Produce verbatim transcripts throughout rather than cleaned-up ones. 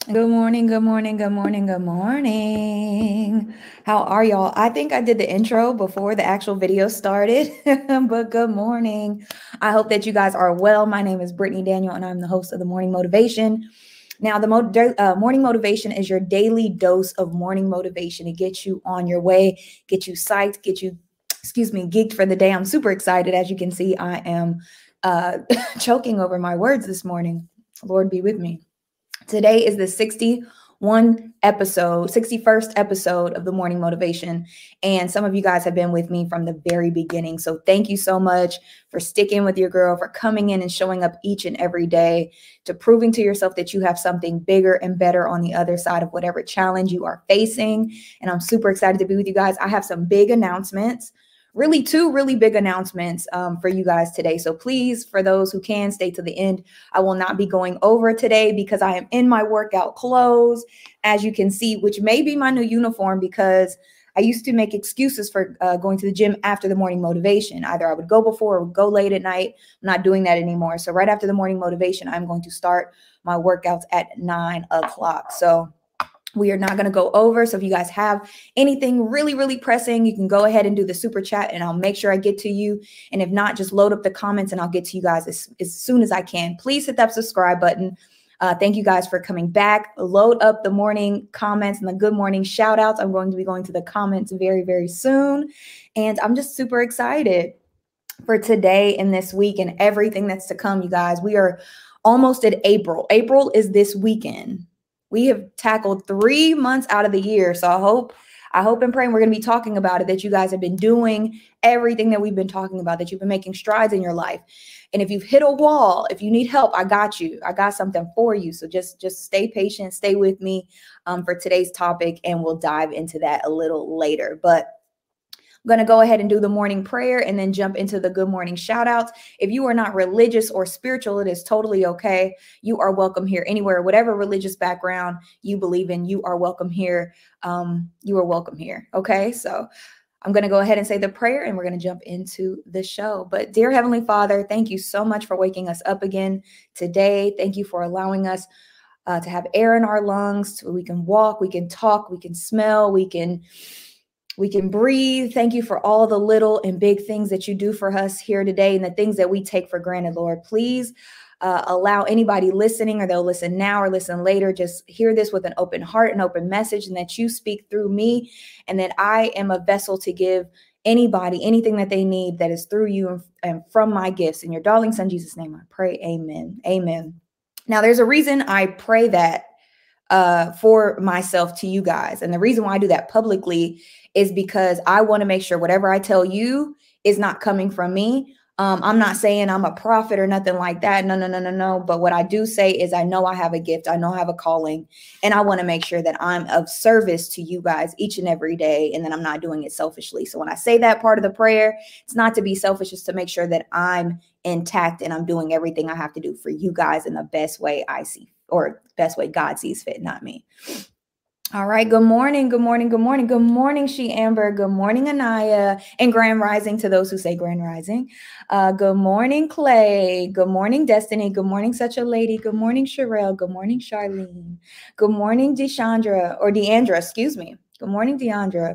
Good morning, good morning, good morning, good morning. How are y'all? I think I did the intro before the actual video started, but good morning. I hope that you guys are well. My name is Brittany Daniel, and I'm the host of the Morning Motivation. Now, the mo- uh, Morning Motivation is your daily dose of morning motivation. It gets you on your way, get you psyched, get you, excuse me, geeked for the day. I'm super excited. As you can see, I am uh, choking over my words this morning. Lord be with me. Today is the sixty-one episode, sixty-first episode of the Morning Motivation. And some of you guys have been with me from the very beginning. So thank you so much for sticking with your girl, for coming in and showing up each and every day, to proving to yourself that you have something bigger and better on the other side of whatever challenge you are facing. And I'm super excited to be with you guys. I have some big announcements. Really, two really big announcements um, for you guys today. So please, for those who can, stay to the end. I will not be going over today because I am in my workout clothes, as you can see, which may be my new uniform because I used to make excuses for uh, going to the gym after the morning motivation. Either I would go before or go late at night. I'm not doing that anymore. So right after the morning motivation, I'm going to start my workouts at nine o'clock. So we are not going to go over. So if you guys have anything really, really pressing, you can go ahead and do the super chat and I'll make sure I get to you. And if not, just load up the comments and I'll get to you guys as, as soon as I can. Please hit that subscribe button. Uh, thank you guys for coming back. Load up the morning comments and the good morning shout outs. I'm going to be going to the comments very, very soon. And I'm just super excited for today and this week and everything that's to come, you guys. We are almost at April. April is this weekend. We have tackled three months out of the year. So I hope, I hope and pray we're going to be talking about it, that you guys have been doing everything that we've been talking about, that you've been making strides in your life. And if you've hit a wall, if you need help, I got you. I got something for you. So just, just stay patient, stay with me um, for today's topic, and we'll dive into that a little later. But I'm going to go ahead and do the morning prayer and then jump into the good morning shout outs. If you are not religious or spiritual, it is totally okay. You are welcome here anywhere, whatever religious background you believe in, you are welcome here. Um, you are welcome here. Okay. So I'm going to go ahead and say the prayer and we're going to jump into the show. But dear Heavenly Father, thank you so much for waking us up again today. Thank you for allowing us uh, to have air in our lungs so we can walk, we can talk, we can smell, we can We can breathe. Thank you for all the little and big things that you do for us here today and the things that we take for granted, Lord. Please uh, allow anybody listening, or they'll listen now or listen later, just hear this with an open heart and open message, and that you speak through me, and that I am a vessel to give anybody anything that they need that is through you and, and from my gifts. In your darling son, Jesus' name, I pray. Amen. Amen. Now, there's a reason I pray that uh, for myself to you guys. And the reason why I do that publicly is because I want to make sure whatever I tell you is not coming from me. Um, I'm not saying I'm a prophet or nothing like that. No, no, no, no, no. But what I do say is I know I have a gift. I know I have a calling, and I want to make sure that I'm of service to you guys each and every day, and that I'm not doing it selfishly. So when I say that part of the prayer, it's not to be selfish, it's to make sure that I'm intact and I'm doing everything I have to do for you guys in the best way I see, or best way God sees fit, not me. All right. Good morning. Good morning. Good morning. Good morning, She Amber. Good morning, Anaya. And Grand Rising to those who say Grand Rising. Uh, good morning, Clay. Good morning, Destiny. Good morning, Such a Lady. Good morning, Sherelle. Good morning, Charlene. Good morning, Deshandra, or Deandra, excuse me. Good morning, Deandra.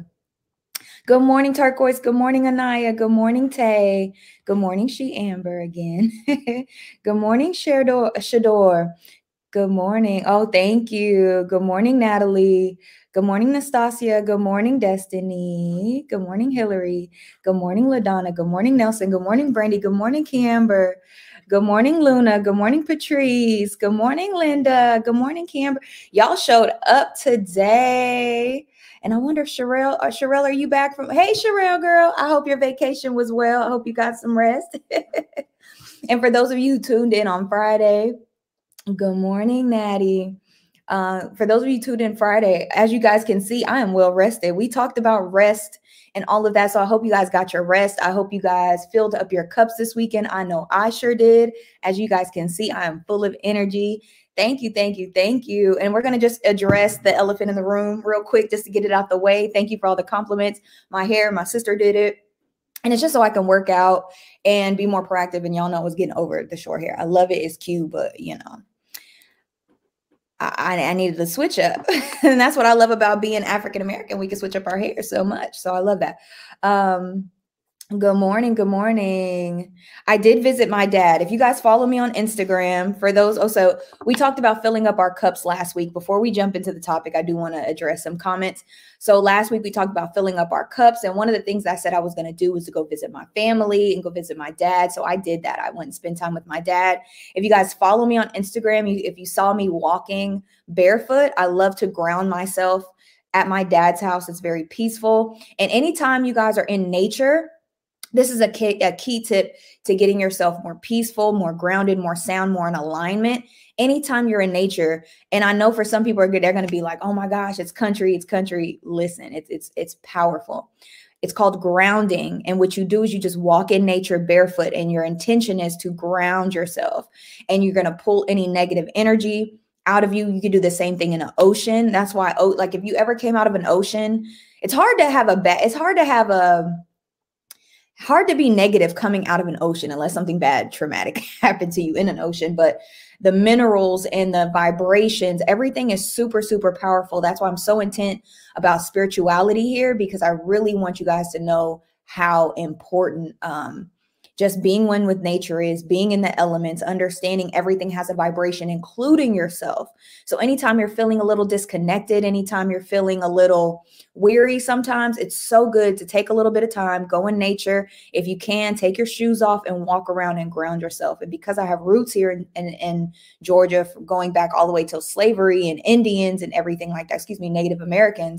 Good morning, Turquoise. Good morning, Anaya. Good morning, Tay. Good morning, She Amber again. Good morning, Shador. Shador. Good morning. Oh, thank you. Good morning, Natalie. Good morning, Nastasia. Good morning, Destiny. Good morning, Hillary. Good morning, LaDonna. Good morning, Nelson. Good morning, Brandy. Good morning, Camber. Good morning, Luna. Good morning, Patrice. Good morning, Linda. Good morning, Camber. Y'all showed up today. And I wonder if Sherelle, or Sherelle, are you back from? Hey, Sherelle, girl. I hope your vacation was well. I hope you got some rest. And for those of you who tuned in on Friday, good morning, Natty. Uh, for those of you tuned in Friday, as you guys can see, I am well rested. We talked about rest and all of that. So I hope you guys got your rest. I hope you guys filled up your cups this weekend. I know I sure did. As you guys can see, I am full of energy. Thank you, thank you, thank you. And we're going to just address the elephant in the room real quick just to get it out the way. Thank you for all the compliments. My hair, my sister did it. And it's just so I can work out and be more proactive. And y'all know I was getting over the short hair. I love it. It's cute, but you know. I, I needed to switch up. And that's what I love about being African American. We can switch up our hair so much. So I love that. Um, Good morning. Good morning. I did visit my dad. If you guys follow me on Instagram, for those also, we talked about filling up our cups last week. Before we jump into the topic, I do want to address some comments. So last week we talked about filling up our cups. And one of the things I said I was going to do was to go visit my family and go visit my dad. So I did that. I went and spent time with my dad. If you guys follow me on Instagram, you, if you saw me walking barefoot, I love to ground myself at my dad's house. It's very peaceful. And anytime you guys are in nature, this is a key, a key tip to getting yourself more peaceful, more grounded, more sound, more in alignment. Anytime you're in nature, and I know for some people are good, they're going to be like, "Oh my gosh, it's country, it's country." Listen, it's it's it's powerful. It's called grounding, and what you do is you just walk in nature barefoot, and your intention is to ground yourself, and you're going to pull any negative energy out of you. You can do the same thing in an ocean. That's why, oh, like if you ever came out of an ocean, it's hard to have a bad. It's hard to have a hard to be negative coming out of an ocean unless something bad, traumatic happened to you in an ocean. But the minerals and the vibrations, everything is super, super powerful. That's why I'm so intent about spirituality here, because I really want you guys to know how important um, just being one with nature is, being in the elements, understanding everything has a vibration, including yourself. So anytime you're feeling a little disconnected, anytime you're feeling a little weary, sometimes it's so good to take a little bit of time, go in nature. If you can, take your shoes off and walk around and ground yourself. And because I have roots here in, in, in Georgia, going back all the way till slavery and Indians and everything like that, excuse me, Native Americans,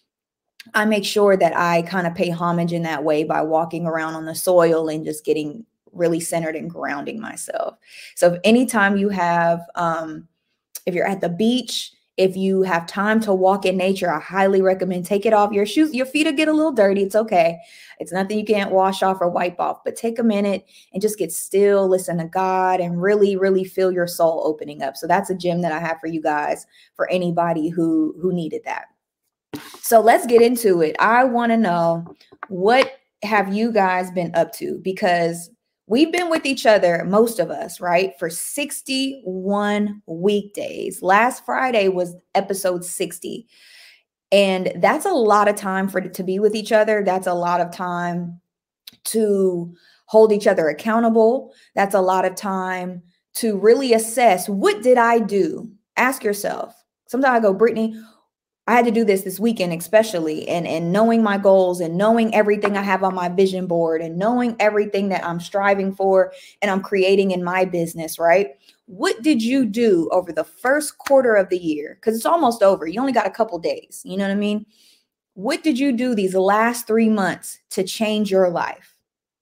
I make sure that I kind of pay homage in that way by walking around on the soil and just getting really centered and grounding myself. So if anytime you have, um, if you're at the beach, if you have time to walk in nature, I highly recommend take it off. Your shoes, your feet will get a little dirty. It's okay. It's nothing you can't wash off or wipe off, but take a minute and just get still, listen to God, and really, really feel your soul opening up. So that's a gem that I have for you guys, for anybody who, who needed that. So let's get into it. I want to know, what have you guys been up to? Because we've been with each other, most of us, right, for sixty-one weekdays. Last Friday was episode sixty. And that's a lot of time for to be with each other. That's a lot of time to hold each other accountable. That's a lot of time to really assess, what did I do? Ask yourself. Sometimes I go, Brittany, I had to do this this weekend, especially, and, and knowing my goals and knowing everything I have on my vision board and knowing everything that I'm striving for and I'm creating in my business, right? What did you do over the first quarter of the year? Because it's almost over. You only got a couple days. You know what I mean? What did you do these last three months to change your life?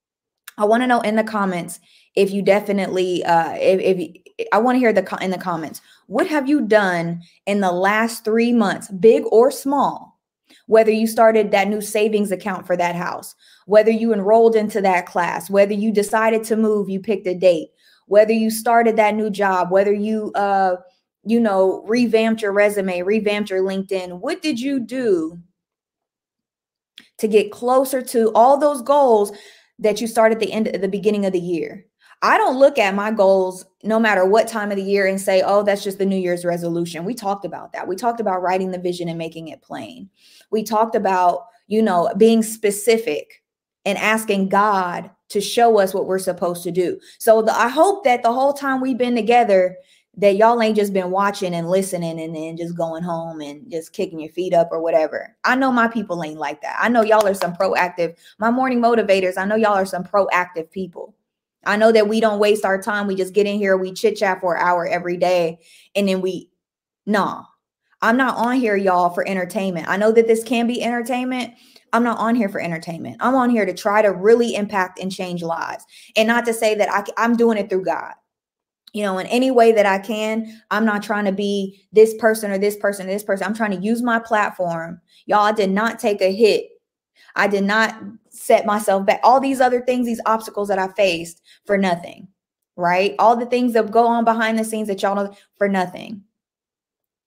I want to know in the comments if you definitely, uh, if, if I want to hear the in the comments, what have you done in the last three months, big or small? Whether you started that new savings account for that house, whether you enrolled into that class, whether you decided to move, you picked a date, whether you started that new job, whether you, uh, you know, revamped your resume, revamped your LinkedIn. What did you do to get closer to all those goals that you started at the end, at the beginning of the year? I don't look at my goals no matter what time of the year and say, oh, that's just the New Year's resolution. We talked about that. We talked about writing the vision and making it plain. We talked about, you know, being specific and asking God to show us what we're supposed to do. So the, I hope that the whole time we've been together, that y'all ain't just been watching and listening and then just going home and just kicking your feet up or whatever. I know my people ain't like that. I know y'all are some proactive, my morning motivators. I know y'all are some proactive people. I know that we don't waste our time. We just get in here, we chit chat for an hour every day. And then we, nah, I'm not on here, y'all, for entertainment. I know that this can be entertainment. I'm not on here for entertainment. I'm on here to try to really impact and change lives. And not to say that I, I'm doing it through God. You know, in any way that I can. I'm not trying to be this person or this person or this person. I'm trying to use my platform. Y'all, I did not take a hit. I did not set myself back. All these other things, these obstacles that I faced, for nothing, right? All the things that go on behind the scenes that y'all know, for nothing.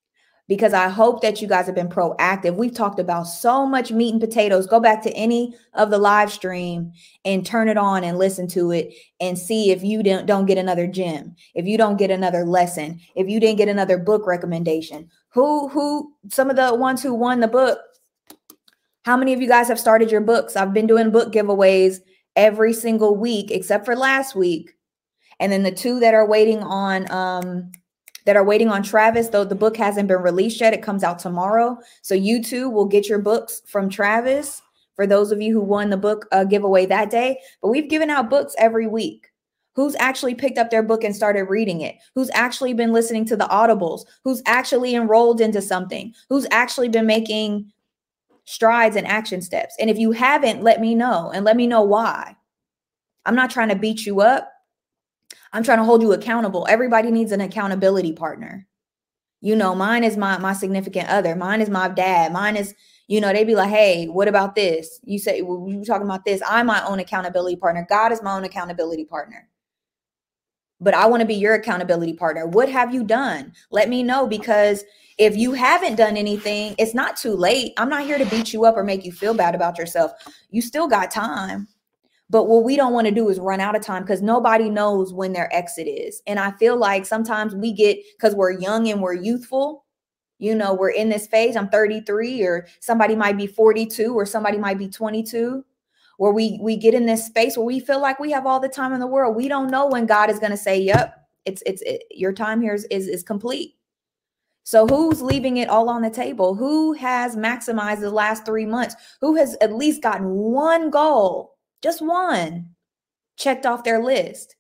because I hope that you guys have been proactive. We've talked about so much meat and potatoes. Go back to any of the live stream and turn it on and listen to it and see if you don't, don't get another gem, if you don't get another lesson, if you didn't get another book recommendation. Who, who, some of the ones who won the book, how many of you guys have started your books? I've been doing book giveaways every single week, except for last week. And then the two that are waiting on, um, that are waiting on Travis, though the book hasn't been released yet. It comes out tomorrow. So you too will get your books from Travis for those of you who won the book uh, giveaway that day. But we've given out books every week. Who's actually picked up their book and started reading it? Who's actually been listening to the audibles? Who's actually enrolled into something? Who's actually been making strides and action steps? And if you haven't, let me know, and let me know why. I'm not trying to beat you up. I'm trying to hold you accountable. Everybody needs an accountability partner. You know, mine is my, my significant other. Mine is my dad. Mine is, you know, they be like, hey, what about this? You say, well, you talking about this. I'm my own accountability partner. God is my own accountability partner. But I want to be your accountability partner. What have you done? Let me know, because if you haven't done anything, it's not too late. I'm not here to beat you up or make you feel bad about yourself. You still got time. But what we don't want to do is run out of time, because nobody knows when their exit is. And I feel like sometimes we get, because we're young and we're youthful, you know, we're in this phase. I'm thirty-three, or somebody might be forty-two, or somebody might be twenty-two, where we, we get in this space where we feel like we have all the time in the world. We don't know when God is going to say, yep, it's, it's, it, your time here is, is, is complete. So who's leaving it all on the table? Who has maximized the last three months? Who has at least gotten one goal? Just one checked off their list.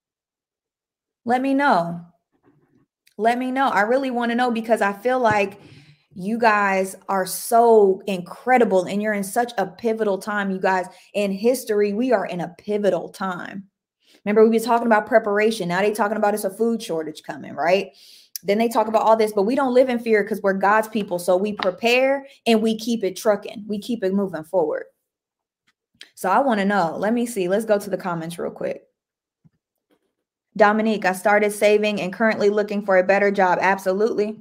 Let me know. Let me know. I really want to know, because I feel like you guys are so incredible and you're in such a pivotal time, you guys. In history, we are in a pivotal time. Remember, we were talking about preparation. Now they're talking about it's a food shortage coming, right? Then they talk about all this, but we don't live in fear because we're God's people. So we prepare and we keep it trucking. We keep it moving forward. So I want to know. Let me see. Let's go to the comments real quick. Dominique, I started saving and currently looking for a better job. Absolutely.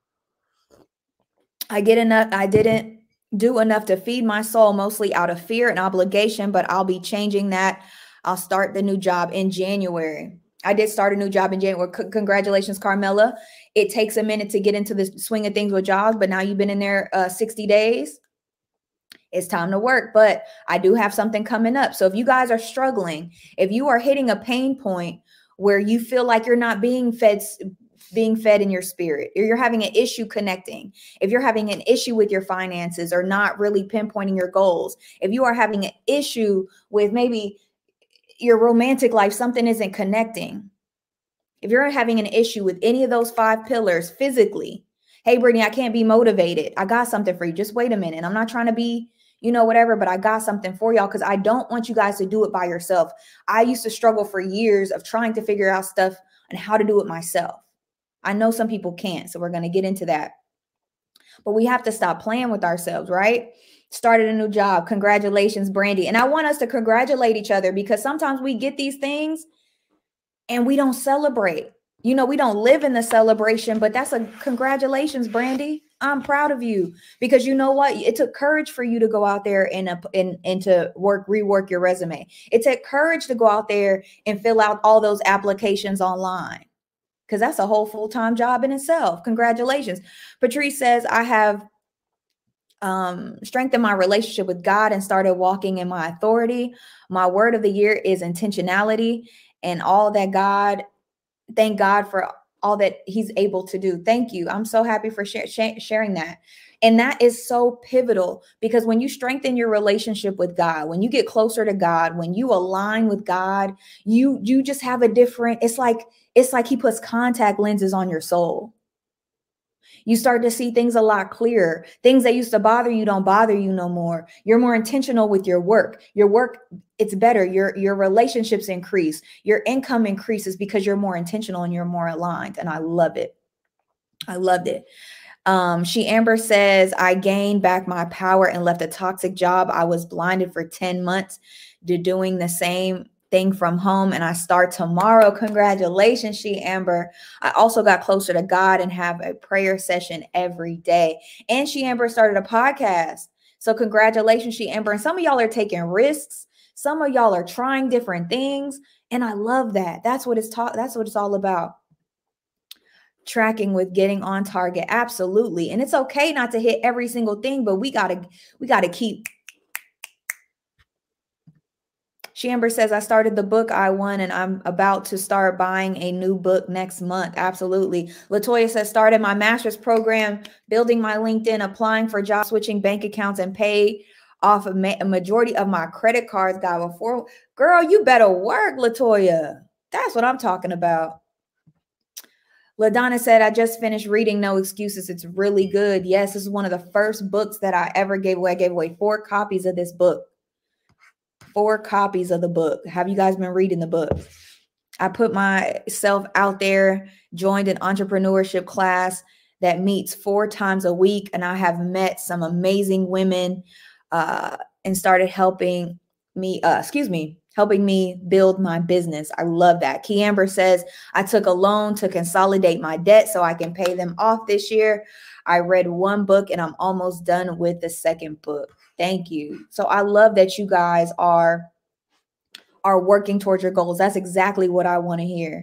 I get enough. I didn't do enough to feed my soul, mostly out of fear and obligation, but I'll be changing that. I'll start the new job in January. I did start a new job in January. C- congratulations, Carmela. It takes a minute to get into the swing of things with jobs, but now you've been in there uh, sixty days. It's time to work, but I do have something coming up. So if you guys are struggling, if you are hitting a pain point where you feel like you're not being fed, being fed in your spirit, or you're having an issue connecting, if you're having an issue with your finances or not really pinpointing your goals, if you are having an issue with maybe your romantic life, something isn't connecting. If you're having an issue with any of those five pillars physically, hey, Brittany, I can't be motivated. I got something for you. Just wait a minute. I'm not trying to be, you know, whatever, but I got something for y'all, because I don't want you guys to do it by yourself. I used to struggle for years of trying to figure out stuff and how to do it myself. I know some people can't, so we're going to get into that. But we have to stop playing with ourselves, right? Started a new job. Congratulations, Brandy. And I want us to congratulate each other, because sometimes we get these things and we don't celebrate. You know, we don't live in the celebration, but that's a congratulations, Brandy. I'm proud of you, because you know what? It took courage for you to go out there and, uh, and, and to work, rework your resume. It took courage to go out there and fill out all those applications online, because that's a whole full-time job in itself. Congratulations. Patrice says, I have um, strengthened my relationship with God and started walking in my authority. My word of the year is intentionality, and all that God, thank God for all that he's able to do. Thank you. I'm so happy for share, sh- sharing that. And that is so pivotal, because when you strengthen your relationship with God, when you get closer to God, when you align with God, you, you just have a different, it's like, it's like he puts contact lenses on your soul. You start to see things a lot clearer. Things that used to bother you don't bother you no more. You're more intentional with your work. Your work, it's better. Your, your relationships increase. Your income increases because you're more intentional and you're more aligned. And I love it. I loved it. Um, she Amber says, I gained back my power and left a toxic job. I was blinded for ten months to doing the same thing from home, and I start tomorrow. Congratulations, She Amber. I also got closer to God and have a prayer session every day. And She Amber started a podcast. So congratulations, She Amber. And some of y'all are taking risks. Some of y'all are trying different things. And I love that. That's what it's taught. That's what it's all about. Tracking with getting on target. Absolutely. And it's okay not to hit every single thing, but we gotta, we gotta keep. She Amber says, I started the book I won and I'm about to start buying a new book next month. Absolutely. Latoya says, started my master's program, building my LinkedIn, applying for job switching bank accounts and pay off a, ma a majority of my credit cards. God, before, girl, you better work, Latoya. That's what I'm talking about. LaDonna said, I just finished reading No Excuses. It's really good. Yes, this is one of the first books that I ever gave away. I gave away four copies of this book. Four copies of the book. Have you guys been reading the book? I put myself out there, joined an entrepreneurship class that meets four times a week. And I have met some amazing women uh, and started helping me, uh, excuse me, helping me build my business. I love that. Key Amber says, I took a loan to consolidate my debt so I can pay them off this year. I read one book and I'm almost done with the second book. Thank you. So I love that you guys are, are working towards your goals. That's exactly what I want to hear.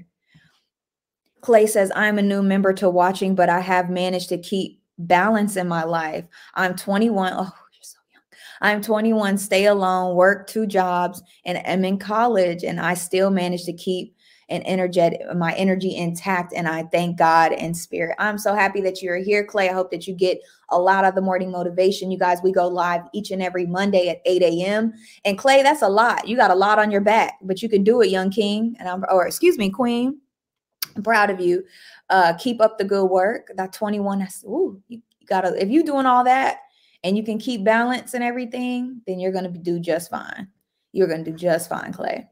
Clay says, I'm a new member to watching, but I have managed to keep balance in my life. I'm twenty-one. Oh, you're so young. I'm twenty-one, stay alone, work two jobs, and am in college. And I still manage to keep and energetic, my energy intact. And I thank God and spirit. I'm so happy that you're here, Clay. I hope that you get a lot of the morning motivation. You guys, we go live each and every Monday at eight A M And Clay, that's a lot. You got a lot on your back, but you can do it, young king. And I'm, or excuse me, queen. I'm proud of you. Uh, keep up the good work. That twenty-one, that's, ooh, you gotta, if you're doing all that and you can keep balance and everything, then you're going to do just fine. You're going to do just fine, Clay.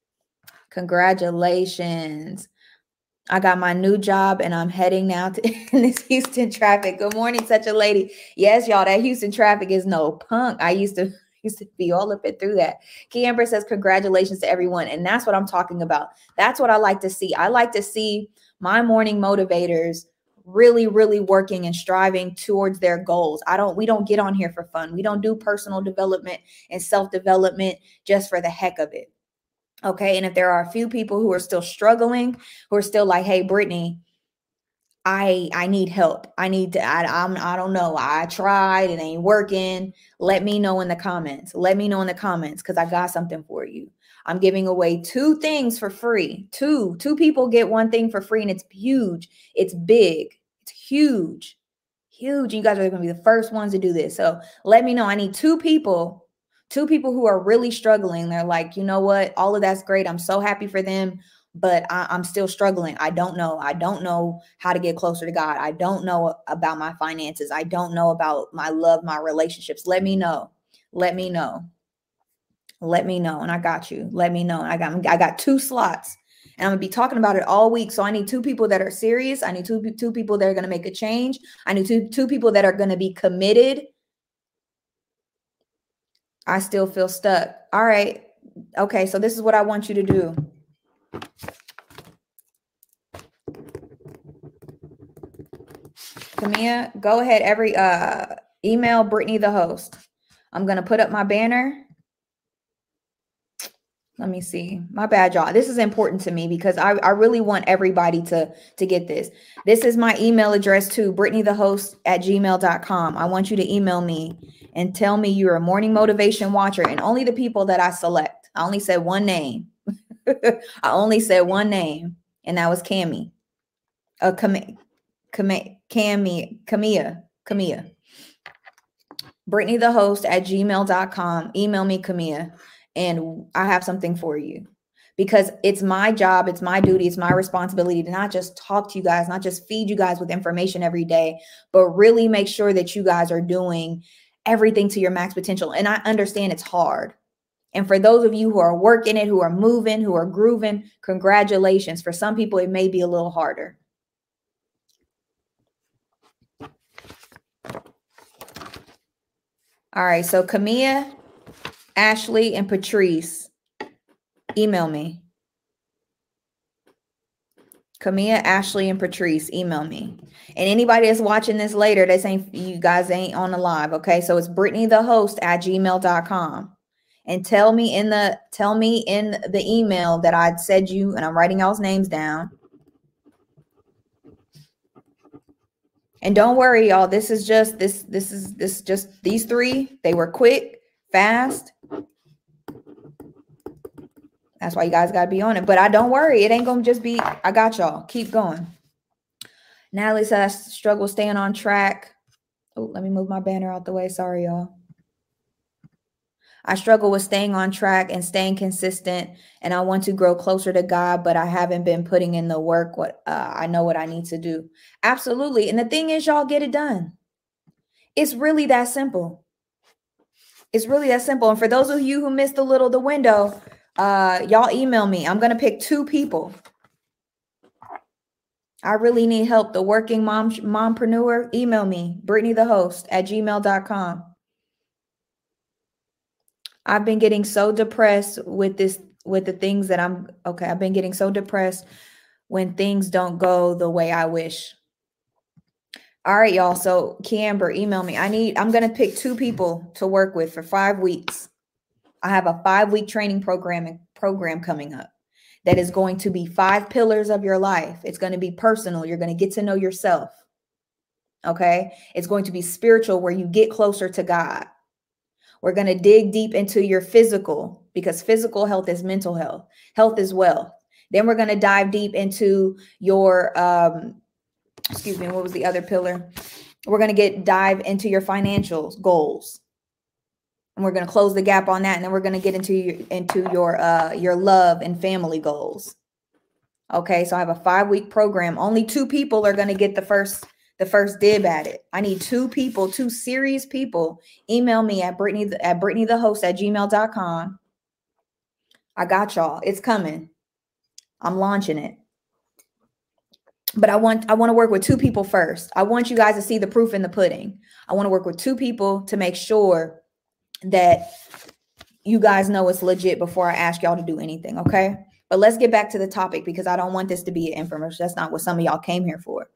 Congratulations. I got my new job and I'm heading now to in this Houston traffic. Good morning, such a lady. Yes, y'all, that Houston traffic is no punk. I used to used to be all up it through that. Key Amber says, congratulations to everyone. And that's what I'm talking about. That's what I like to see. I like to see my morning motivators really, really working and striving towards their goals. I don't, we don't get on here for fun. We don't do personal development and self-development just for the heck of it. Okay. And if there are a few people who are still struggling, who are still like, hey, Brittany, I, I need help. I need to, I, I'm, I don't know. I tried, it ain't working. Let me know in the comments. Let me know in the comments. Cause I got something for you. I'm giving away two things for free. Two, two people get one thing for free and it's huge. It's big. It's huge, huge. You guys are going to be the first ones to do this. So let me know. I need two people Two people who are really struggling. They're like, you know what? All of that's great. I'm so happy for them, but I, I'm still struggling. I don't know. I don't know how to get closer to God. I don't know about my finances. I don't know about my love, my relationships. Let me know. Let me know. Let me know. And I got you. Let me know. And I got, I got two slots and I'm gonna be talking about it all week. So I need two people that are serious. I need two, two people that are going to make a change. I need two, two people that are going to be committed. I still feel stuck. All right. Okay. So this is what I want you to do. Camilla, go ahead. Every uh, email Brittany, the host. I'm going to put up my banner. Let me see. My bad, y'all. This is important to me because I, I really want everybody to, to get this. This is my email address too, Brittany the host at gmail dot com. I want you to email me and tell me you're a morning motivation watcher and only the people that I select. I only said one name. I only said one name and that was Cammy. Uh, Cam, Cam, Cammy, Camilla, Camilla. Brittany the host at gmail dot com. Email me, Camilla. And I have something for you because it's my job. It's my duty. It's my responsibility to not just talk to you guys, not just feed you guys with information every day, but really make sure that you guys are doing everything to your max potential. And I understand it's hard. And for those of you who are working it, who are moving, who are grooving, congratulations. For some people, it may be a little harder. All right. So Camilla, Ashley, and Patrice, email me. Camilla, Ashley, and Patrice, email me. And anybody that's watching this later, that's ain't, you guys ain't on the live, okay? So it's Brittany the host at gmail dot com. And tell me in the tell me in the email that I'd said you, and I'm writing y'all's names down. And don't worry, y'all. This is just this, this is this just these three. They were quick, fast. That's why you guys got to be on it. But I don't worry. It ain't going to just be, I got y'all. Keep going. Natalie says, I struggle staying on track. Oh, let me move my banner out the way. Sorry, y'all. I struggle with staying on track and staying consistent. And I want to grow closer to God, but I haven't been putting in the work. What uh, I know what I need to do. Absolutely. And the thing is, y'all get it done. It's really that simple. It's really that simple. And for those of you who missed a little the window, Uh, y'all email me. I'm going to pick two people. I really need help. The working mom, mompreneur, email me, Brittany the host at gmail dot com. I've been getting so depressed with this, with the things that I'm, okay. I've been getting so depressed when things don't go the way I wish. All right, y'all. So Kiamber, email me. I need, I'm going to pick two people to work with for five weeks. I have a five-week training program program coming up that is going to be five pillars of your life. It's going to be personal. You're going to get to know yourself. Okay. It's going to be spiritual, where you get closer to God. We're going to dig deep into your physical, because physical health is mental health. Health is wealth. Then we're going to dive deep into your, um, excuse me, what was the other pillar? We're going to get dive into your financial goals. And we're going to close the gap on that. And then we're going to get into your, into your, uh, your love and family goals. Okay. So I have a five week program. Only two people are going to get the first, the first dib at it. I need two people, two serious people. Email me at Brittany, at Brittany the host at gmail dot com. I got y'all. It's coming. I'm launching it. But I want, I want to work with two people first. I want you guys to see the proof in the pudding. I want to work with two people to make sure that you guys know it's legit before I ask y'all to do anything. Okay. But let's get back to the topic, because I don't want this to be an infomercial. That's not what some of y'all came here for.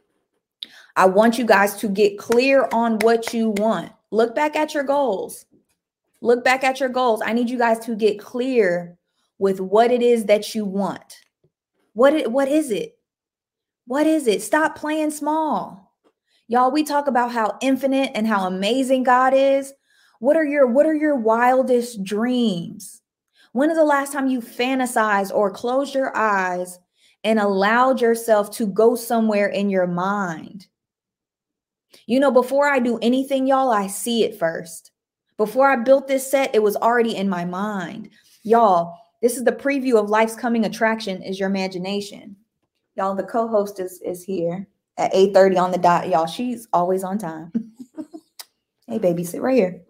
I want you guys to get clear on what you want. Look back at your goals. Look back at your goals. I need you guys to get clear with what it is that you want. What, it, what is it? What is it? Stop playing small. Y'all, we talk about how infinite and how amazing God is. What are your, what are your wildest dreams? When is the last time you fantasized or closed your eyes and allowed yourself to go somewhere in your mind? You know, before I do anything, y'all, I see it first. Before I built this set, it was already in my mind. Y'all, this is the preview of Life's Coming Attraction is Your Imagination. Y'all, the co-host is, is here at eight thirty on the dot. Y'all, she's always on time. Hey, baby, sit right here.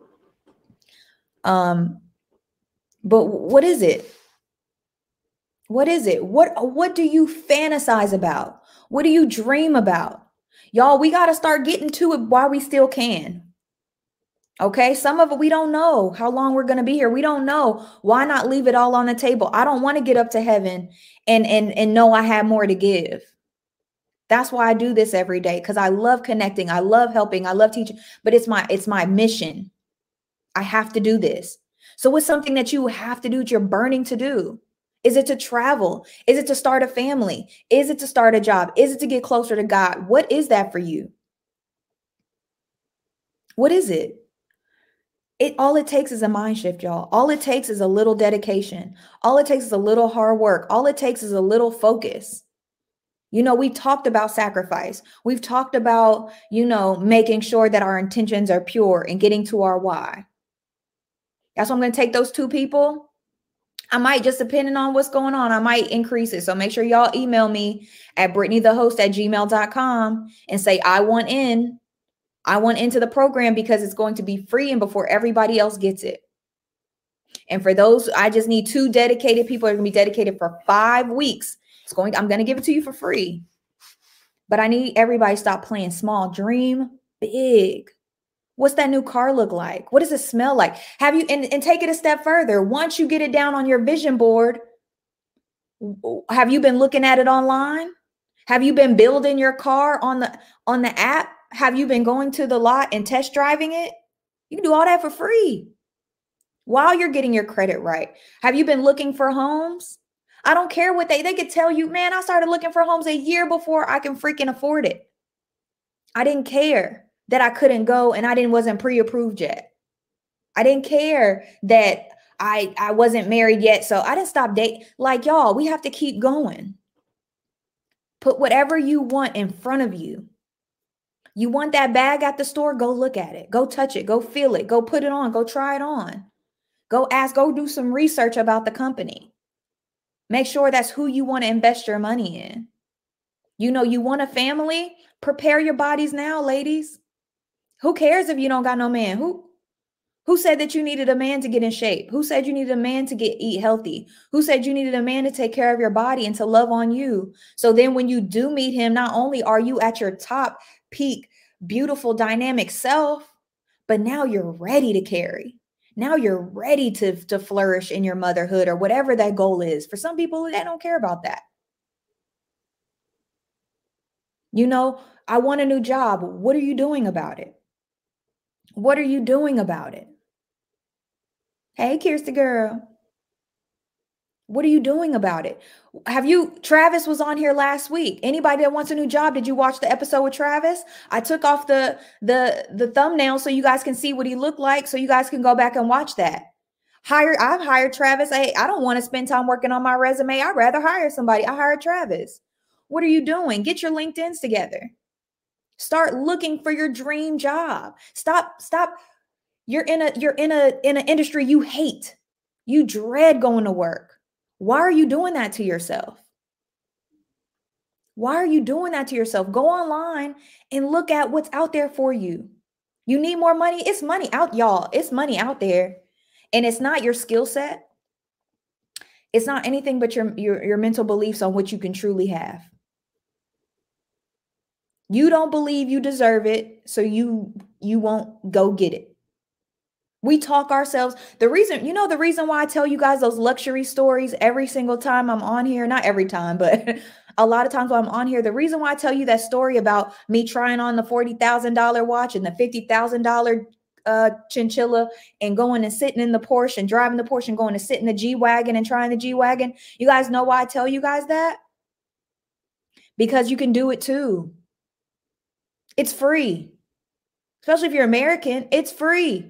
Um, but what is it? What is it? What, what do you fantasize about? What do you dream about? Y'all, we got to start getting to it while we still can. Okay. Some of it, we don't know how long we're going to be here. We don't know. Why not leave it all on the table? I don't want to get up to heaven and, and, and know I have more to give. That's why I do this every day. Cause I love connecting. I love helping. I love teaching, but it's my, it's my mission. I have to do this. So what's something that you have to do that you're burning to do? Is it to travel? Is it to start a family? Is it to start a job? Is it to get closer to God? What is that for you? What is it? It all it takes is a mind shift, y'all. All it takes is a little dedication. All it takes is a little hard work. All it takes is a little focus. You know, we talked about sacrifice. We've talked about, you know, making sure that our intentions are pure and getting to our why. That's why I'm going to take those two people. I might, just depending on what's going on, I might increase it. So make sure y'all email me at Brittany the host at gmail dot com and say, I want in. I want into the program because it's going to be free and before everybody else gets it. And for those, I just need two dedicated people. Are going to be dedicated for five weeks. It's going, I'm going to give it to you for free. But I need everybody to stop playing small. Dream big. What's that new car look like? What does it smell like? Have you, and, and take it a step further. Once you get it down on your vision board, have you been looking at it online? Have you been building your car on the on the app? Have you been going to the lot and test driving it? You can do all that for free while you're getting your credit right. Have you been looking for homes? I don't care what they they could tell you, man, I started looking for homes a year before I can freaking afford it. I didn't care that I couldn't go and I didn't wasn't pre-approved yet. I didn't care that I I wasn't married yet, so I didn't stop dating. Like, y'all, we have to keep going. Put whatever you want in front of you. You want that bag at the store? Go look at it. Go touch it. Go feel it. Go put it on. Go try it on. Go ask, go do some research about the company. Make sure that's who you want to invest your money in. You know, you want a family? Prepare your bodies now, ladies. Who cares if you don't got no man? Who Who said that you needed a man to get in shape? Who said you needed a man to get eat healthy? Who said you needed a man to take care of your body and to love on you? So then when you do meet him, not only are you at your top peak, beautiful, dynamic self, but now you're ready to carry. Now you're ready to, to flourish in your motherhood or whatever that goal is. For some people, they don't care about that. You know, I want a new job. What are you doing about it? What are you doing about it? Hey, Kirsty girl. What are you doing about it? Have you, Travis was on here last week. Anybody that wants a new job, did you watch the episode with Travis? I took off the, the, the thumbnail so you guys can see what he looked like, so you guys can go back and watch that. Hire, I've hired Travis. Hey, I don't want to spend time working on my resume. I'd rather hire somebody. I hired Travis. What are you doing? Get your LinkedIns together. Start looking for your dream job. Stop, stop. You're in a, you're in a, in an industry you hate. You dread going to work. Why are you doing that to yourself? Why are you doing that to yourself? Go online and look at what's out there for you. You need more money? It's money out, y'all. It's money out there. And it's not your skill set. It's not anything but your, your, your mental beliefs on what you can truly have. You don't believe you deserve it, so you, you won't go get it. We talk ourselves. The reason, you know, the reason why I tell you guys those luxury stories every single time I'm on here, not every time, but a lot of times when I'm on here, the reason why I tell you that story about me trying on the forty thousand dollar watch and the fifty thousand dollar uh, chinchilla and going and sitting in the Porsche and driving the Porsche and going to sit in the G-Wagon and trying the G-Wagon. You guys know why I tell you guys that? Because you can do it too. It's free. Especially if you're American, it's free.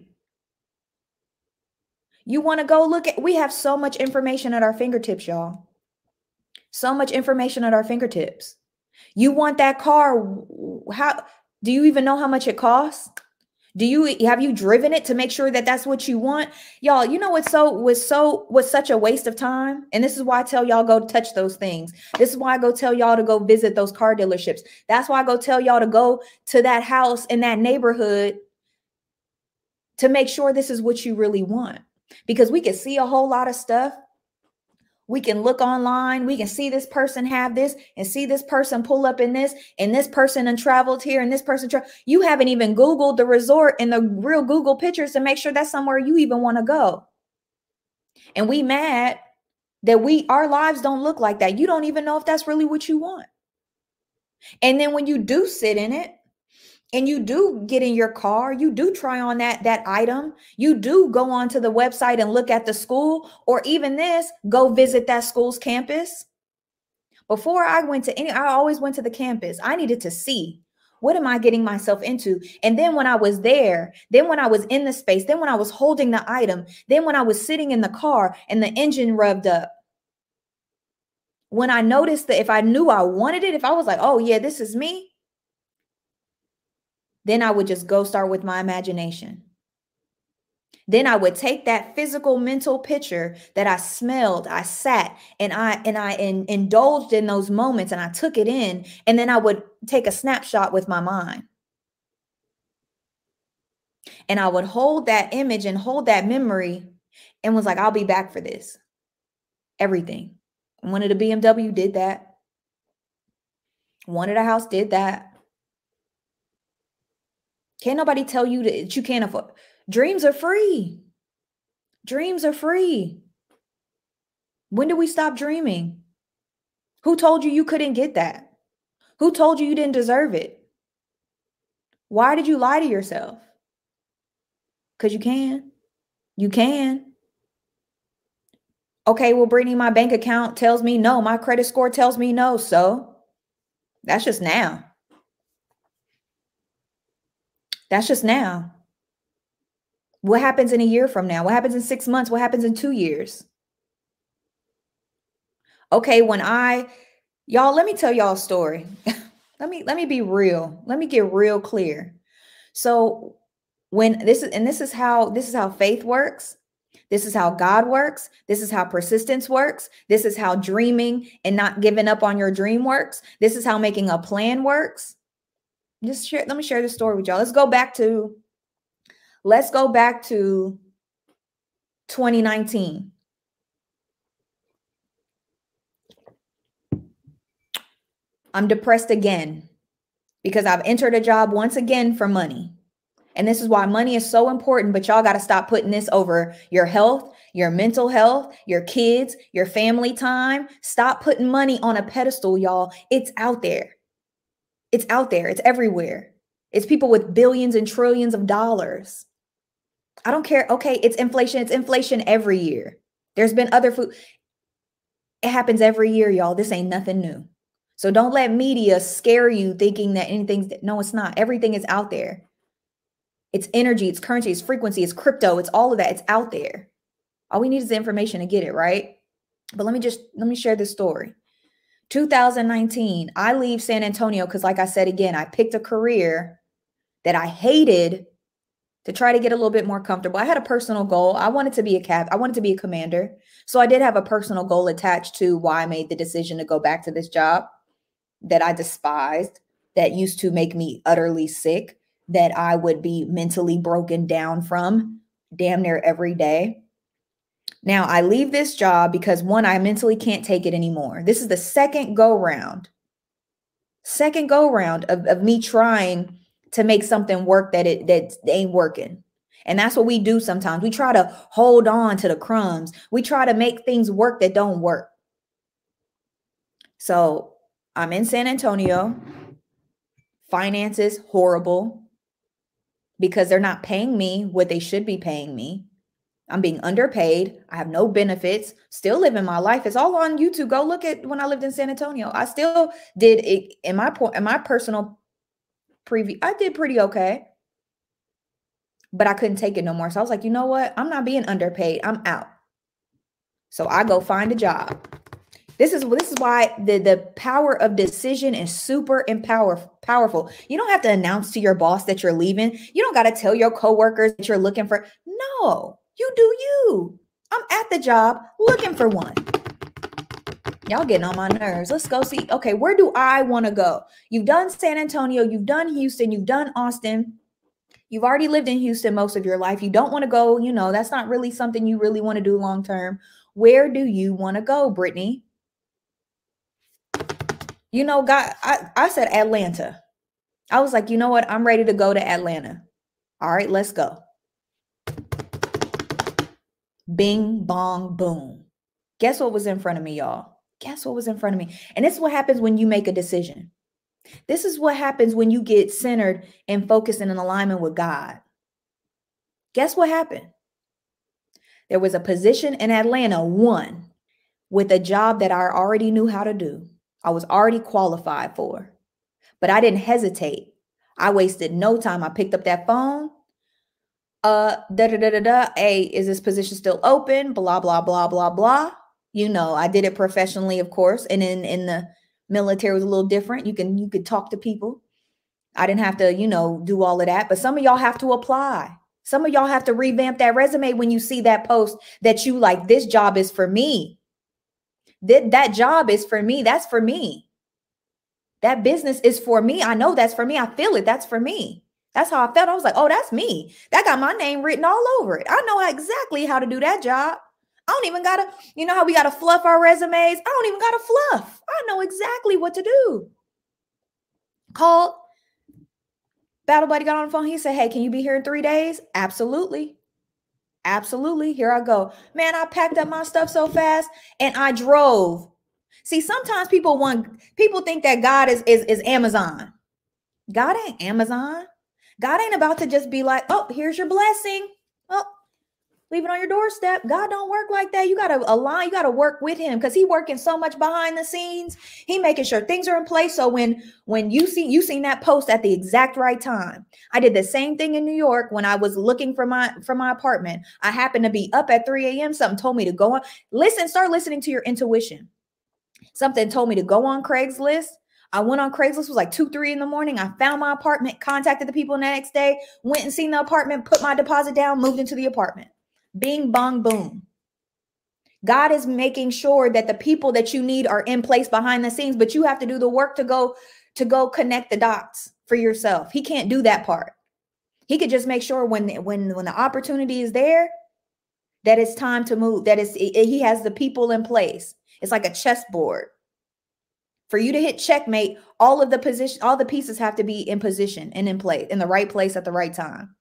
You want to go look at, we have so much information at our fingertips, y'all. So much information at our fingertips. You want that car. How do you even know how much it costs? Do you, have you driven it to make sure that that's what you want? Y'all, you know, what's so, was so, was such a waste of time. And this is why I tell y'all go touch those things. This is why I go tell y'all to go visit those car dealerships. That's why I go tell y'all to go to that house in that neighborhood to make sure this is what you really want. Because we can see a whole lot of stuff. We can look online. We can see this person have this and see this person pull up in this and this person and traveled here and this person. Tra- you haven't even Googled the resort and the real Google pictures to make sure that's somewhere you even want to go. And we mad that we, our lives don't look like that. You don't even know if that's really what you want. And then when you do sit in it, and you do get in your car, you do try on that, that item, you do go onto the website and look at the school, or even this, go visit that school's campus. Before I went to any, I always went to the campus. I needed to see, what am I getting myself into? And then when I was there, then when I was in the space, then when I was holding the item, then when I was sitting in the car and the engine revved up, when I noticed that if I knew I wanted it, if I was like, oh yeah, this is me, then I would just go start with my imagination. Then I would take that physical mental picture that I smelled, I sat and I and I in, indulged in those moments and I took it in, and then I would take a snapshot with my mind. And I would hold that image and hold that memory and was like, I'll be back for this. Everything. Wanted a B M W, did that. Wanted a house, did that. Can't nobody tell you that you can't afford. Dreams are free. Dreams are free. When did we stop dreaming? Who told you you couldn't get that? Who told you you didn't deserve it? Why did you lie to yourself? Because you can. You can. Okay, well, Brittany, my bank account tells me no. My credit score tells me no. So that's just now. That's just now. What happens in a year from now? What happens in six months? What happens in two years? Okay, when I, y'all, let me tell y'all a story. let me, let me be real. Let me get real clear. So when this is, and this is how, this is how faith works. This is how God works. This is how persistence works. This is how dreaming and not giving up on your dream works. This is how making a plan works. Just share, let me share this story with y'all. Let's go back to, let's go back to twenty nineteen. I'm depressed again because I've entered a job once again for money. And this is why money is so important, but y'all got to stop putting this over your health, your mental health, your kids, your family time. Stop putting money on a pedestal, y'all. It's out there. It's out there. It's everywhere. It's people with billions and trillions of dollars. I don't care. Okay, it's inflation. It's inflation every year. There's been other food. It happens every year, y'all. This ain't nothing new. So don't let media scare you thinking that anything's, no, it's not. Everything is out there. It's energy, it's currency, it's frequency, it's crypto, it's all of that. It's out there. All we need is the information to get it, right? But let me just, let me share this story. two thousand nineteen, I leave San Antonio because like I said, again, I picked a career that I hated to try to get a little bit more comfortable. I had a personal goal. I wanted to be a cap. I wanted to be a commander. So I did have a personal goal attached to why I made the decision to go back to this job that I despised, that used to make me utterly sick, that I would be mentally broken down from damn near every day. Now I leave this job because one, I mentally can't take it anymore. This is the second go round, second go round of, of me trying to make something work that it that ain't working. And that's what we do sometimes. We try to hold on to the crumbs. We try to make things work that don't work. So I'm in San Antonio. Finances horrible because they're not paying me what they should be paying me. I'm being underpaid. I have no benefits. Still living my life. It's all on YouTube. Go look at when I lived in San Antonio. I still did it in my point in my personal preview. I did pretty okay, but I couldn't take it no more. So I was like, you know what? I'm not being underpaid. I'm out. So I go find a job. This is this is why the, the power of decision is super empower, powerful. You don't have to announce to your boss that you're leaving. You don't got to tell your coworkers that you're looking for. No, you do you. I'm at the job looking for one. Y'all getting on my nerves. Let's go see. Okay, where do I want to go? You've done San Antonio. You've done Houston. You've done Austin. You've already lived in Houston most of your life. You don't want to go. You know, that's not really something you really want to do long term. Where do you want to go, Brittany? You know, God, I, I said Atlanta. I was like, you know what? I'm ready to go to Atlanta. All right, let's go. Bing, bong, boom. Guess what was in front of me, y'all? Guess what was in front of me? And this is what happens when you make a decision. This is what happens when you get centered and focused in an alignment with God. Guess what happened? There was a position in Atlanta, one, with a job that I already knew how to do. I was already qualified for, but I didn't hesitate. I wasted no time. I picked up that phone. Uh, da da da da da. Hey, is this position still open? Blah, blah, blah, blah, blah. You know, I did it professionally, of course. And in, in the military, it was a little different. You can, you could talk to people. I didn't have to, you know, do all of that. But some of y'all have to apply. Some of y'all have to revamp that resume when you see that post that you like, this job is for me. That, that job is for me. That's for me. That business is for me. I know that's for me. I feel it. That's for me. That's how I felt. I was like, oh, that's me. That got my name written all over it. I know exactly how to do that job. I don't even got to, you know how we got to fluff our resumes? I don't even got to fluff. I know exactly what to do. Called Battle Buddy got on the phone. He said, hey, can you be here in three days? Absolutely. Absolutely. Here I go. Man, I packed up my stuff so fast and I drove. See, sometimes people want, people think that God is, is, is Amazon. God ain't Amazon. God ain't about to just be like, oh, here's your blessing. Oh, leave it on your doorstep. God don't work like that. You got to align. You got to work with him because he working so much behind the scenes. He making sure things are in place. So when, when you see, you seen that post at the exact right time. I did the same thing in New York when I was looking for my, for my apartment. I happened to be up at three a.m. Something told me to go on, listen, start listening to your intuition. Something told me to go on Craigslist. I went on Craigslist, it was like two, three in the morning. I found my apartment, contacted the people the next day, went and seen the apartment, put my deposit down, moved into the apartment. Bing, bong, boom. God is making sure that the people that you need are in place behind the scenes, but you have to do the work to go, to go connect the dots for yourself. He can't do that part. He could just make sure when, when, when the opportunity is there, that it's time to move, that it's, he has the people in place. It's like a chessboard. For you to hit checkmate, all of the position, all the pieces have to be in position and in place, in the right place at the right time.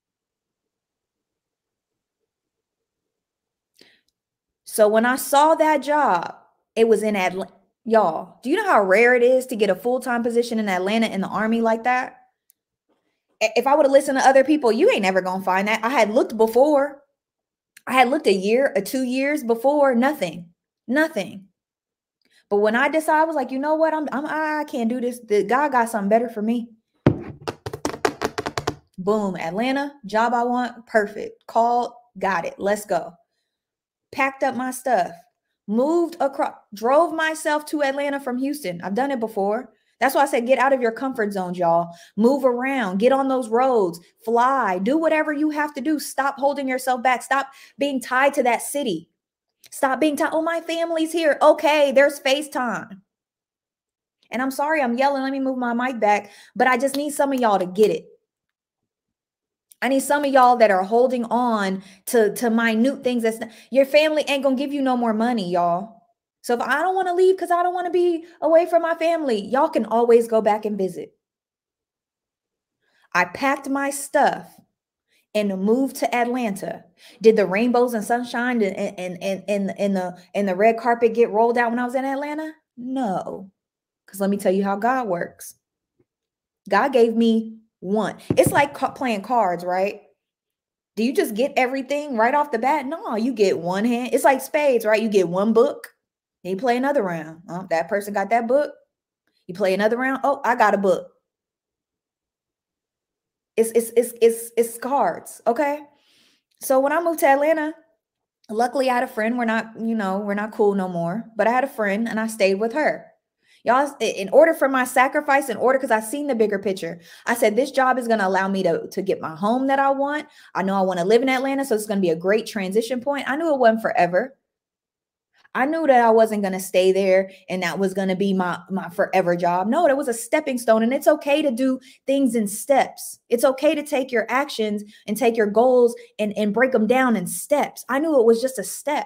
So when I saw that job, it was in Atlanta. Y'all, do you know how rare it is to get a full-time position in Atlanta in the Army like that? If I would have listened to other people, you ain't never going to find that. I had looked before. I had looked a year or two years before, nothing, nothing. But when I decided, I was like, you know what? I'm, I'm, I can't do this. The God got something better for me. Boom. Atlanta, job I want. Perfect. Called, got it. Let's go. Packed up my stuff, moved across, drove myself to Atlanta from Houston. I've done it before. That's why I said, get out of your comfort zones, y'all. Move around, get on those roads, fly, do whatever you have to do. Stop holding yourself back. Stop being tied to that city. Stop being tied. Oh, my family's here. Okay, there's FaceTime. And I'm sorry, I'm yelling. Let me move my mic back. But I just need some of y'all to get it. I need some of y'all that are holding on to, to minute things. That's not, your family ain't going to give you no more money, y'all. So if I don't want to leave because I don't want to be away from my family, y'all can always go back and visit. I packed my stuff and moved to Atlanta. Did the rainbows and sunshine and, and, and, and, and, the, and the red carpet get rolled out when I was in Atlanta? No. Because let me tell you how God works. God gave me one. It's like playing cards, right? Do you just get everything right off the bat? No, you get one hand. It's like spades, right? You get one book, then you play another round. Oh, that person got that book. You play another round. Oh, I got a book. It's it's it's it's it's cards, okay? So when I moved to Atlanta, luckily I had a friend. We're not, you know, we're not cool no more, but I had a friend and I stayed with her. Y'all, in order for my sacrifice, in order, because I seen the bigger picture, I said, this job is going to allow me to, to get my home that I want. I know I want to live in Atlanta, so it's going to be a great transition point. I knew it wasn't forever. I knew that I wasn't going to stay there and that was going to be my, my forever job. No, that was a stepping stone, and it's okay to do things in steps. It's okay to take your actions and take your goals and, and break them down in steps. I knew it was just a step.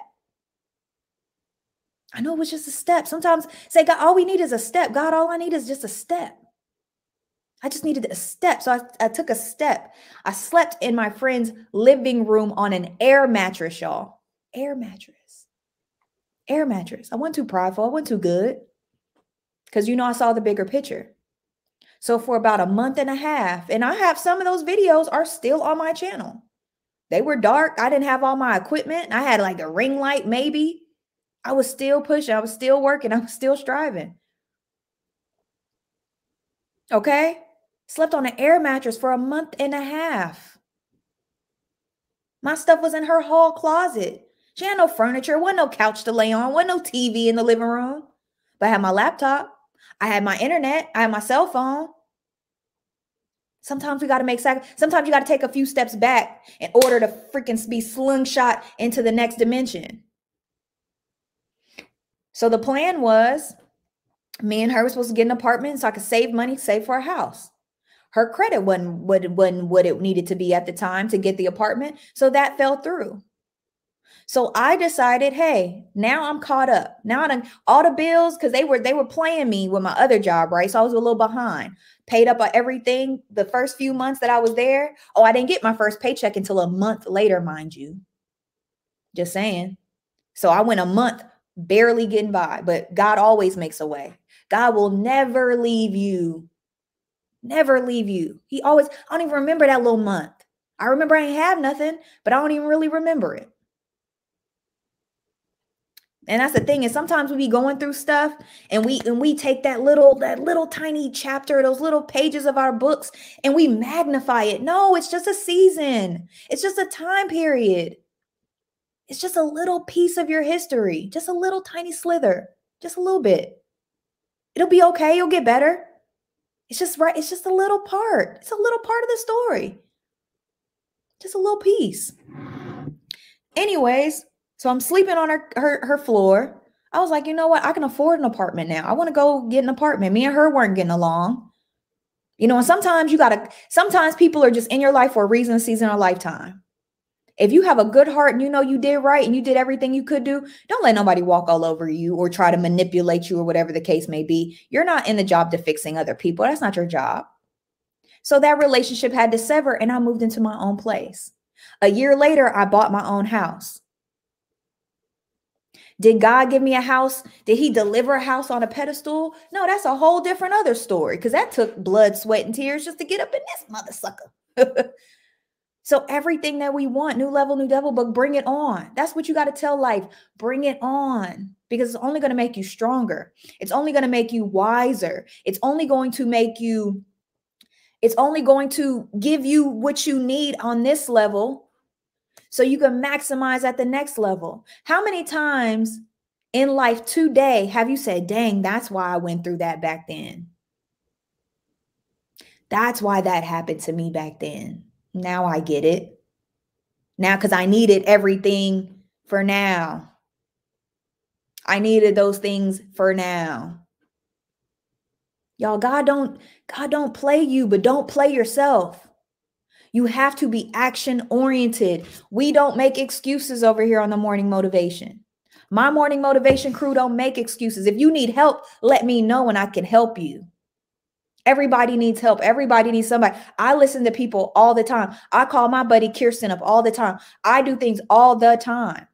I know it was just a step. Sometimes say, God, all we need is a step. God, all I need is just a step. I just needed a step. So I, I took a step. I slept in my friend's living room on an air mattress, y'all. Air mattress. Air mattress. I wasn't too prideful. I wasn't too good. Because, you know, I saw the bigger picture. So for about a month and a half, and I have some of those videos are still on my channel. They were dark. I didn't have all my equipment. I had like a ring light, maybe. I was still pushing. I was still working. I was still striving. Okay. Slept on an air mattress for a month and a half. My stuff was in her hall closet. She had no furniture. Wasn't no couch to lay on. Wasn't no T V in the living room. But I had my laptop. I had my internet. I had my cell phone. Sometimes we got to make sac. Sometimes you got to take a few steps back in order to freaking be slingshot into the next dimension. So the plan was me and her were supposed to get an apartment so I could save money, save for a house. Her credit wasn't, wasn't, wasn't what it needed to be at the time to get the apartment. So that fell through. So I decided, hey, now I'm caught up. Now I done all the bills, because they were they were playing me with my other job, right? So I was a little behind. Paid up on everything the first few months that I was there. Oh, I didn't get my first paycheck until a month later, mind you. Just saying. So I went a month barely getting by, but God always makes a way. God will never leave you. Never leave you. He always, I don't even remember that little month. I remember I ain't have nothing, but I don't even really remember it. And that's the thing, is sometimes we be going through stuff and we and we take that little that little tiny chapter, those little pages of our books, and we magnify it. No, it's just a season. It's just a time period. It's just a little piece of your history, just a little tiny slither, just a little bit. It'll be okay. You'll get better. It's just right. It's just a little part. It's a little part of the story. Just a little piece. Anyways, so I'm sleeping on her, her, her floor. I was like, you know what? I can afford an apartment now. I want to go get an apartment. Me and her weren't getting along. You know, and sometimes you got to, sometimes people are just in your life for a reason, a season, or a lifetime. If you have a good heart and you know you did right and you did everything you could do, don't let nobody walk all over you or try to manipulate you or whatever the case may be. You're not in the job to fixing other people. That's not your job. So that relationship had to sever and I moved into my own place. A year later, I bought my own house. Did God give me a house? Did he deliver a house on a pedestal? No, that's a whole different other story, because that took blood, sweat, and tears just to get up in this mother sucker. So everything that we want, new level, new devil, but bring it on. That's what you got to tell life. Bring it on, because it's only going to make you stronger. It's only going to make you wiser. It's only going to make you, it's only going to give you what you need on this level so you can maximize at the next level. How many times in life today have you said, dang, that's why I went through that back then? That's why that happened to me back then. Now I get it. Now, because I needed everything for now. I needed those things for now. Y'all, God don't, God don't play you, but don't play yourself. You have to be action oriented. We don't make excuses over here on the Morning Motivation. My Morning Motivation crew don't make excuses. If you need help, let me know and I can help you. Everybody needs help. Everybody needs somebody. I listen to people all the time. I call my buddy Kirsten up all the time. I do things all the time.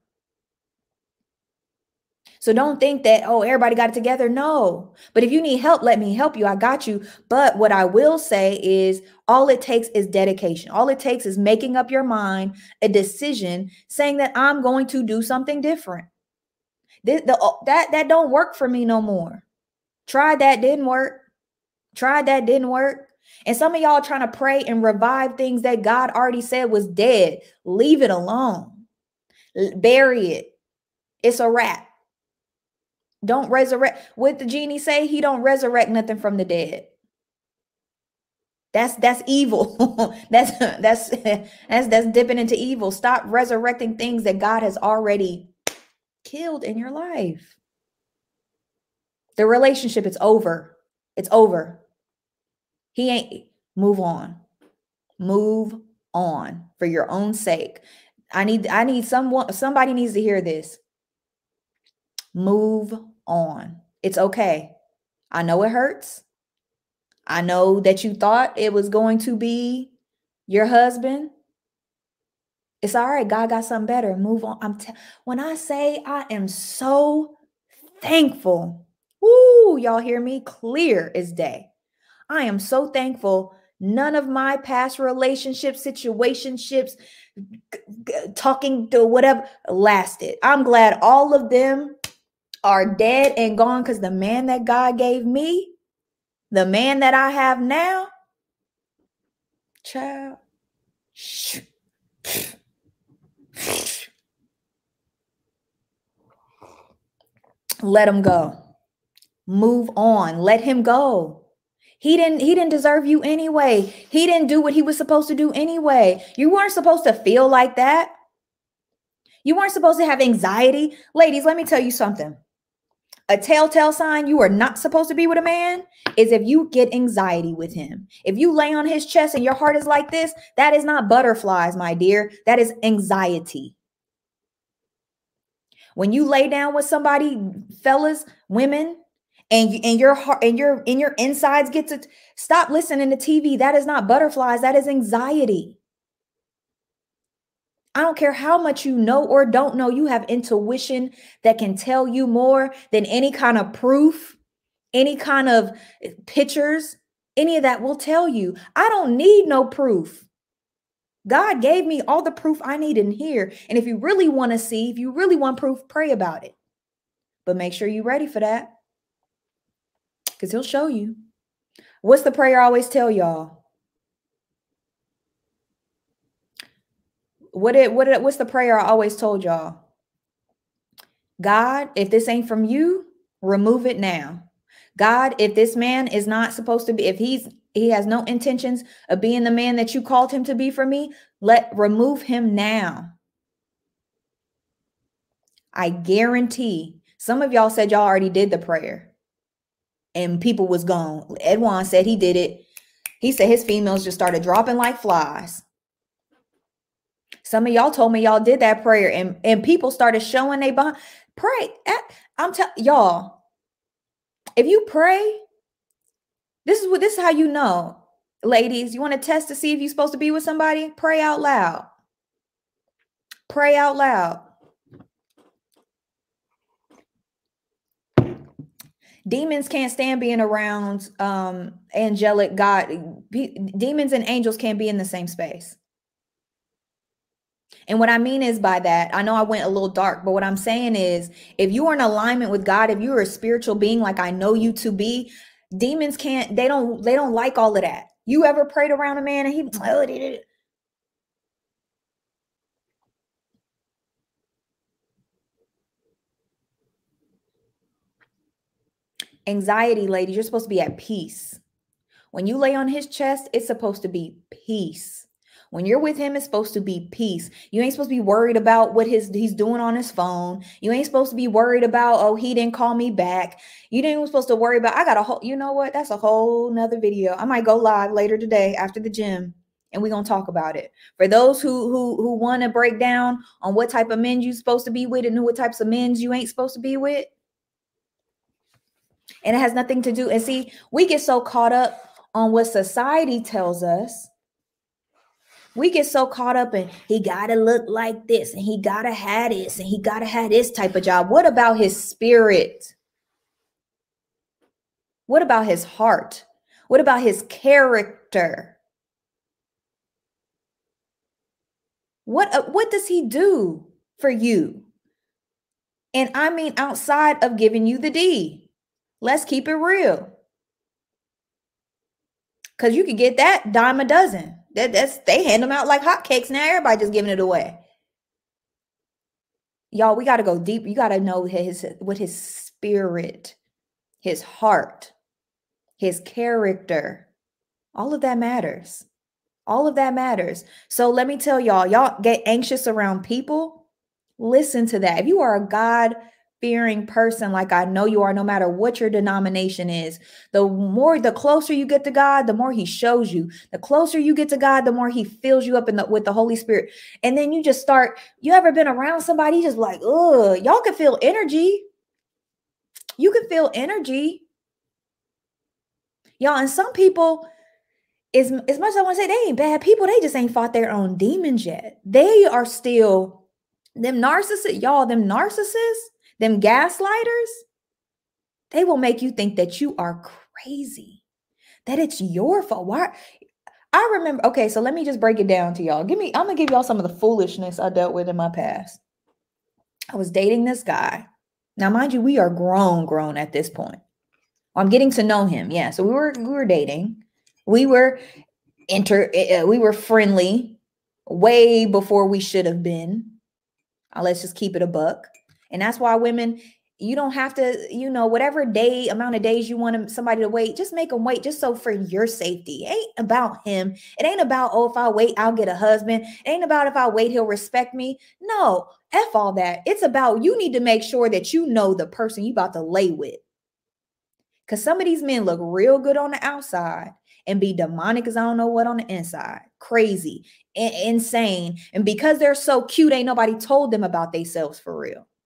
So don't think that, oh, everybody got it together. No. But if you need help, let me help you. I got you. But what I will say is all it takes is dedication. All it takes is making up your mind, a decision, saying that I'm going to do something different. This, the, that, that don't work for me no more. Tried that, didn't work. Tried that, didn't work. And some of y'all trying to pray and revive things that God already said was dead. Leave it alone. Bury it. It's a wrap. Don't resurrect. What the genie say? He don't resurrect nothing from the dead. That's that's evil. that's that's that's that's dipping into evil. Stop resurrecting things that God has already killed in your life. The relationship, it's over. It's over. He ain't. Move on. Move on for your own sake. I need I need someone somebody needs to hear this. Move on. It's okay. I know it hurts. I know that you thought it was going to be your husband. It's all right. God got something better. Move on. I'm t- when I say I am so thankful. Woo, y'all hear me? Clear as day. I am so thankful. None of my past relationships, situationships, g- g- talking to whatever lasted. I'm glad all of them are dead and gone, because the man that God gave me, the man that I have now, child, let him go. Move on. Let him go. He didn't, he didn't deserve you anyway. He didn't do what he was supposed to do anyway. You weren't supposed to feel like that. You weren't supposed to have anxiety. Ladies, let me tell you something. A telltale sign you are not supposed to be with a man is if you get anxiety with him. If you lay on his chest and your heart is like this, that is not butterflies, my dear. That is anxiety. When you lay down with somebody, fellas, women, and you, and your heart and your in your insides get to stop listening to T V. That is not butterflies. That is anxiety. I don't care how much you know or don't know. You have intuition that can tell you more than any kind of proof, any kind of pictures, any of that will tell you. I don't need no proof. God gave me all the proof I need in here. And if you really want to see, if you really want proof, pray about it. But make sure you're ready for that, because he'll show you. What's the prayer I always tell y'all? What it, what it, what's the prayer I always told y'all? God, if this ain't from you, remove it now. God, if this man is not supposed to be, if he's he has no intentions of being the man that you called him to be for me, let remove him now. I guarantee some of y'all said y'all already did the prayer and people was gone. Edwan said he did it. He said his females just started dropping like flies. Some of y'all told me y'all did that prayer and, and people started showing they behind. Pray. I'm telling y'all, if you pray, this is what this is how you know. Ladies, you want to test to see if you're supposed to be with somebody? Pray out loud. Pray out loud. Demons can't stand being around um, angelic God. Demons and angels can't be in the same space. And what I mean is by that, I know I went a little dark, but what I'm saying is if you are in alignment with God, if you're a spiritual being like I know you to be, demons can't, they don't, they don't like all of that. You ever prayed around a man and he, oh, it, it, anxiety, ladies, you're supposed to be at peace. When you lay on his chest, it's supposed to be peace. When you're with him, it's supposed to be peace. You ain't supposed to be worried about what his he's doing on his phone. You ain't supposed to be worried about, oh, he didn't call me back. You ain't supposed to worry about, I got a whole, you know what? That's a whole nother video. I might go live later today after the gym and we're going to talk about it. For those who who who want to break down on what type of men you're supposed to be with and what types of men you ain't supposed to be with. And it has nothing to do. And see, we get so caught up on what society tells us. We get so caught up in he got to look like this and he got to have this and he got to have this type of job. What about his spirit? What about his heart? What about his character? What, uh, what does he do for you? And I mean, outside of giving you the D, let's keep it real. Because you could get that dime a dozen. That, that's they hand them out like hotcakes now. Everybody just giving it away. Y'all, we got to go deep. You got to know his what his spirit, his heart, his character. All of that matters. All of that matters. So let me tell y'all, y'all get anxious around people. Listen to that. If you are a God-fearing person like I know you are, no matter what your denomination is, the more, the closer you get to God, the more he shows you. The closer you get to God, the more he fills you up in the, with the Holy Spirit. And then you just start, you ever been around somebody just like, ugh, y'all can feel energy. You can feel energy. Y'all, and some people, as, as much as I want to say, they ain't bad people. They just ain't fought their own demons yet. They are still, them narcissists, y'all, them narcissists, them gaslighters, they will make you think that you are crazy, that it's your fault. Why? I remember, okay, so let me just break it down to y'all. Give me, I'm going to give y'all some of the foolishness I dealt with in my past. I was dating this guy. Now, mind you, we are grown, grown at this point. I'm getting to know him. Yeah, so we were, we were dating. We were inter, uh, we were friendly way before we should have been. Uh, let's just keep it a buck. And that's why women, you don't have to, you know, whatever day, amount of days you want somebody to wait, just make them wait just so for your safety. It ain't about him. It ain't about, oh, if I wait, I'll get a husband. It ain't about if I wait, he'll respect me. No, F all that. It's about you need to make sure that you know the person you about to lay with. Because some of these men look real good on the outside and be demonic as I don't know what on the inside. Crazy, insane. And because they're so cute, ain't nobody told them about themselves for real.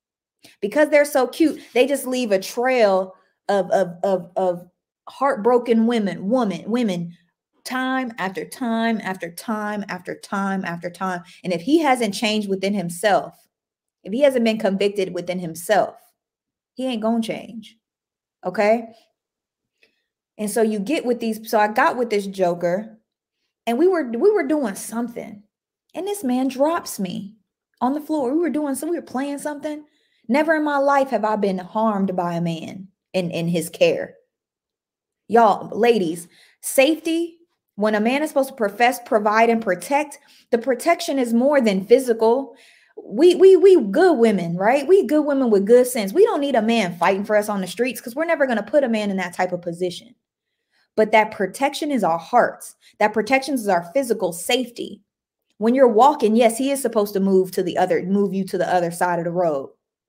Because they're so cute, they just leave a trail of, of, of, of heartbroken women, woman, women, time after time after time after time after time. And if he hasn't changed within himself, if he hasn't been convicted within himself, he ain't gonna change. Okay. And so you get with these. So I got with this joker, and we were we were doing something, and this man drops me on the floor. We were doing some, we were playing something. Never in my life have I been harmed by a man in, in his care. Y'all, ladies, safety, when a man is supposed to profess, provide, and protect, the protection is more than physical. We we we good women, right? We good women with good sense. We don't need a man fighting for us on the streets because we're never going to put a man in that type of position. But that protection is our hearts. That protection is our physical safety. When you're walking, yes, he is supposed to move to the other, move you to the other side of the road.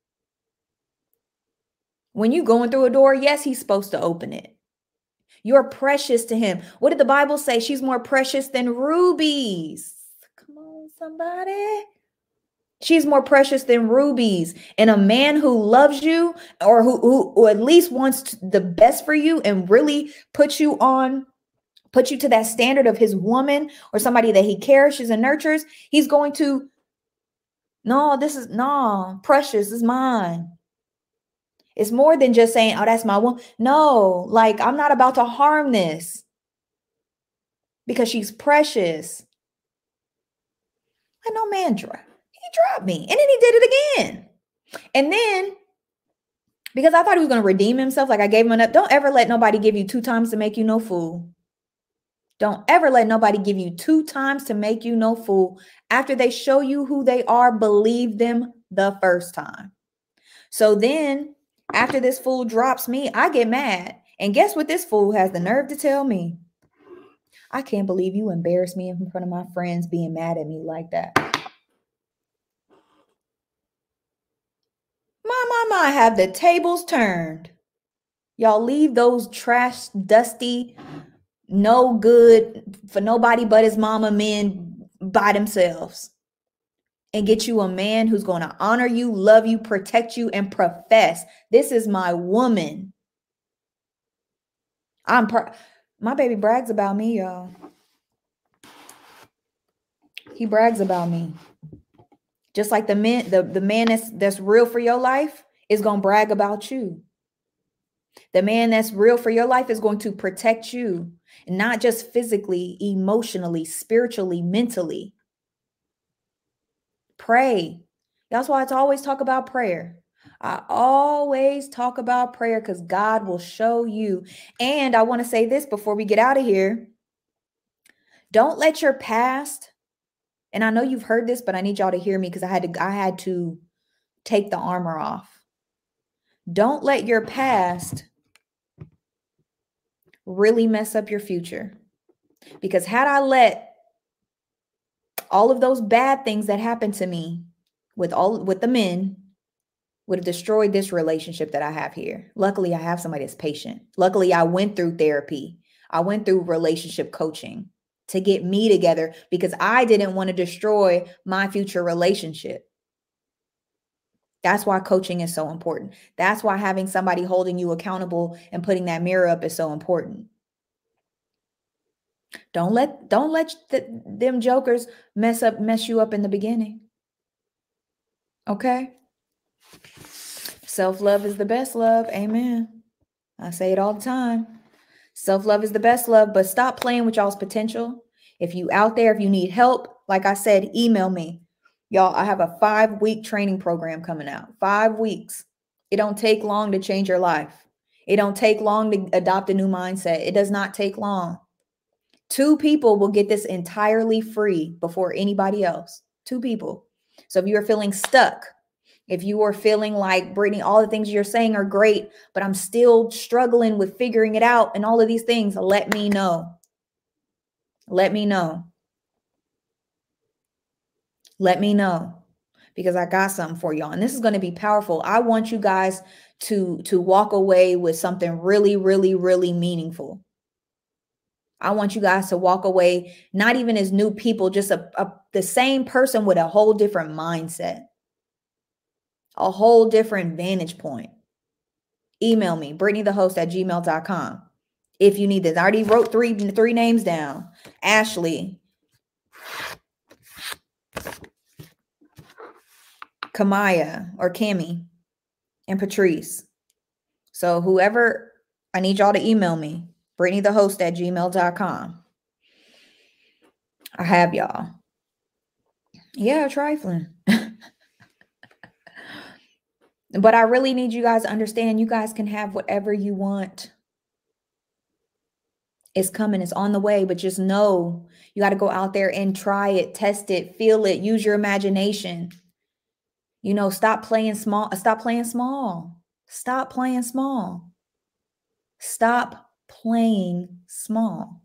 When you're going through a door, yes, he's supposed to open it. You're precious to him. What did the Bible say? She's more precious than rubies. Come on, somebody. She's more precious than rubies. And a man who loves you, or who, who or at least wants the best for you and really puts you on, put you to that standard of his woman or somebody that he cherishes and nurtures, he's going to, no, this is, no, precious is mine. It's more than just saying, oh, that's my one. No, like, I'm not about to harm this because she's precious. And no man dropped. He dropped me. And then he did it again. And then, because I thought he was going to redeem himself, like I gave him enough. Don't ever let nobody give you two times to make you no fool. Don't ever let nobody give you two times to make you no fool. After they show you who they are, believe them the first time. So then, after this fool drops me, I get mad. And guess what this fool has the nerve to tell me? I can't believe you embarrassed me in front of my friends being mad at me like that. My, my, my, have the tables turned. Y'all leave those trash, dusty, no good for nobody but his mama men by themselves. And get you a man who's going to honor you, love you, protect you, and profess. This is my woman. I'm per- my baby brags about me, y'all. He brags about me. Just like the man, the, the man that's that's real for your life is going to brag about you. The man that's real for your life is going to protect you, not just physically, emotionally, spiritually, mentally. Pray. That's why I always talk about prayer. I always talk about prayer because God will show you. And I want to say this before we get out of here. Don't let your past, and I know you've heard this, but I need y'all to hear me because I had to, I had to take the armor off. Don't let your past really mess up your future. Because had I let all of those bad things that happened to me with all with the men would have destroyed this relationship that I have here. Luckily, I have somebody that's patient. Luckily, I went through therapy. I went through relationship coaching to get me together because I didn't want to destroy my future relationship. That's why coaching is so important. That's why having somebody holding you accountable and putting that mirror up is so important. Don't let don't let the, them jokers mess up mess you up in the beginning. Okay? Self-love is the best love. Amen. I say it all the time. Self-love is the best love, but stop playing with y'all's potential. If you out there, if you need help, like I said, email me. Y'all, I have a five-week training program coming out. Five weeks. It don't take long to change your life. It don't take long to adopt a new mindset. It does not take long. Two people will get this entirely free before anybody else. Two people. So if you are feeling stuck, if you are feeling like, Brittany, all the things you're saying are great, but I'm still struggling with figuring it out and all of these things, let me know. Let me know. Let me know. Because I got something for y'all. And this is going to be powerful. I want you guys to, to walk away with something really, really, really meaningful. I want you guys to walk away, not even as new people, just a, a the same person with a whole different mindset. a whole different vantage point. Email me, Brittany the host at gmail dot com. If you need this, I already wrote three, three names down. Ashley, Kamaya or Cami, and Patrice. So whoever, I need y'all to email me, Brittany the host at gmail dot com. I have y'all. Yeah, trifling. But I really need you guys to understand you guys can have whatever you want. It's coming. It's on the way. But just know you got to go out there and try it, test it, feel it, use your imagination. You know, stop playing small. Stop playing small. Stop playing small. Stop playing small.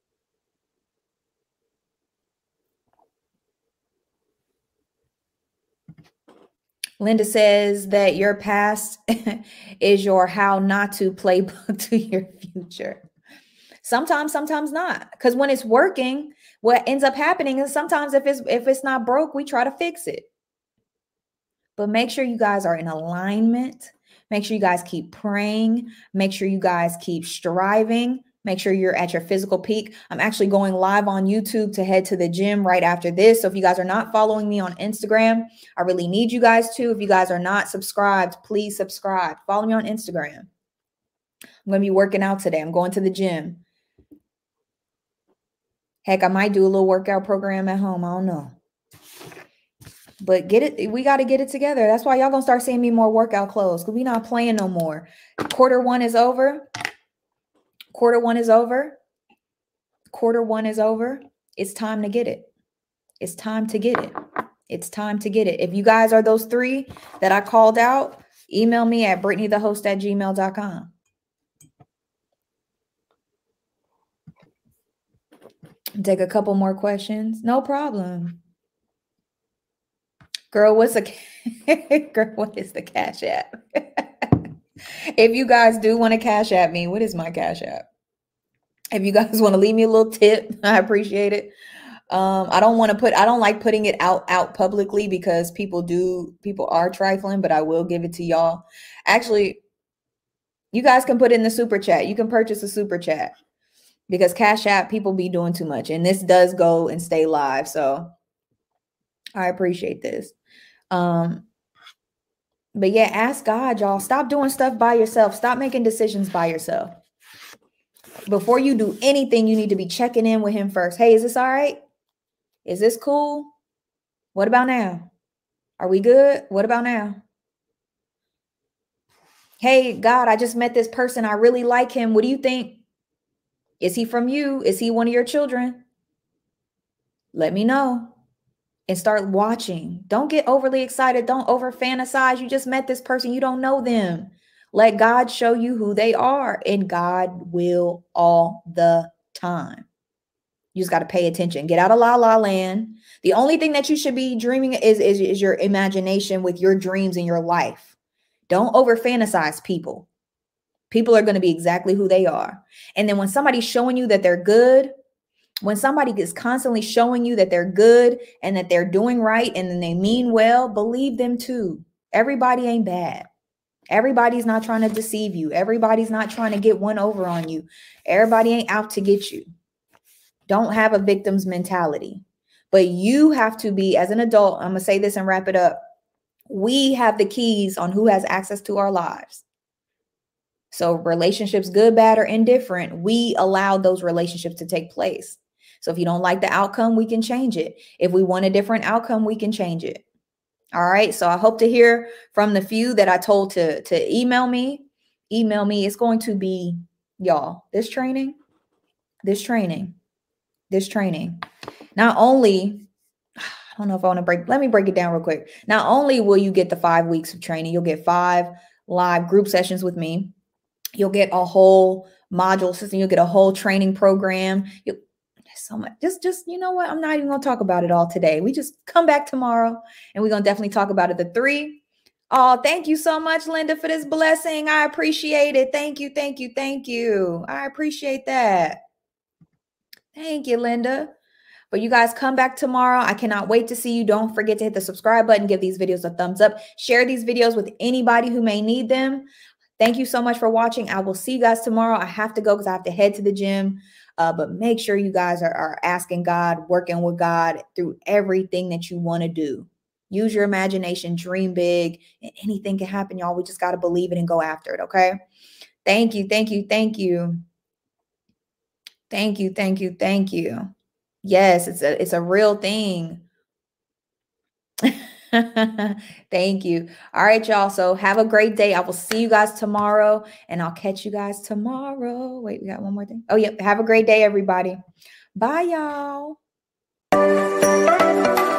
Linda says that your past is your how not to playbook to your future. Sometimes, sometimes not. Because when it's working, what ends up happening is sometimes if it's if it's not broke, we try to fix it. But make sure you guys are in alignment. Make sure you guys keep praying. Make sure you guys keep striving. Make sure you're at your physical peak. I'm actually going live on YouTube to head to the gym right after this. So if you guys are not following me on Instagram, I really need you guys to. If you guys are not subscribed, please subscribe. Follow me on Instagram. I'm going to be working out today. I'm going to the gym. Heck, I might do a little workout program at home. I don't know. But get it. We got to get it together. That's why y'all going to start seeing me more workout clothes because we're not playing no more. Quarter one is over. Quarter one is over. Quarter one is over. It's time to get it. It's time to get it. It's time to get it. If you guys are those three that I called out, email me at brittany the host at gmail dot com. Take a couple more questions. No problem. Girl, what's a girl? What is the Cash App? If you guys do want to Cash App me, what is my Cash App? If you guys want to leave me a little tip, I appreciate it. Um, I don't want to put, I don't like putting it out, out publicly because people do, people are trifling, but I will give it to y'all. Actually, you guys can put in the super chat. You can purchase a super chat because Cash App, people be doing too much. And this does go and stay live. So I appreciate this. Um, but yeah, ask God, y'all. Stop doing stuff by yourself. Stop making decisions by yourself. Before you do anything, you need to be checking in with him first. Hey, is this all right? Is this cool? What about now? Are we good? What about now? Hey, God, I just met this person. I really like him. What do you think? Is he from you? Is he one of your children? Let me know. And start watching. Don't get overly excited. Don't over fantasize. You just met this person. You don't know them. Let God show you who they are. And God will all the time. You just got to pay attention. Get out of la la land. The only thing that you should be dreaming is, is, is your imagination with your dreams in your life. Don't over fantasize people. People are going to be exactly who they are. And then when somebody's showing you that they're good, when somebody is constantly showing you that they're good and that they're doing right and then they mean well, believe them too. Everybody ain't bad. Everybody's not trying to deceive you. Everybody's not trying to get one over on you. Everybody ain't out to get you. Don't have a victim's mentality. But you have to be, as an adult, I'm going to say this and wrap it up. We have the keys on who has access to our lives. So relationships, good, bad, or indifferent, we allow those relationships to take place. So if you don't like the outcome, we can change it. If we want a different outcome, we can change it. All right. So I hope to hear from the few that I told to, to email me. Email me. It's going to be, y'all, this training, this training, this training. Not only, I don't know if I want to break, let me break it down real quick. Not only will you get the five weeks of training, you'll get five live group sessions with me. You'll get a whole module system. You'll get a whole training program. You'll, so much. Just, just, you know what? I'm not even going to talk about it all today. We just come back tomorrow and we're going to definitely talk about it. The three. Oh, thank you so much, Linda, for this blessing. I appreciate it. Thank you. Thank you. Thank you. I appreciate that. Thank you, Linda. But you guys come back tomorrow. I cannot wait to see you. Don't forget to hit the subscribe button, give these videos a thumbs up, share these videos with anybody who may need them. Thank you so much for watching. I will see you guys tomorrow. I have to go because I have to head to the gym. Uh, but make sure you guys are, are asking God, working with God through everything that you want to do. Use your imagination, dream big, and anything can happen, y'all. We just got to believe it and go after it, okay? Thank you, thank you, thank you. Thank you, thank you, thank you. Yes, it's a, it's a real thing. Thank you. All right, y'all. So have a great day. I will see you guys tomorrow, and I'll catch you guys tomorrow. Wait, we got one more thing. Oh, yep. Have a great day, everybody. Bye, y'all.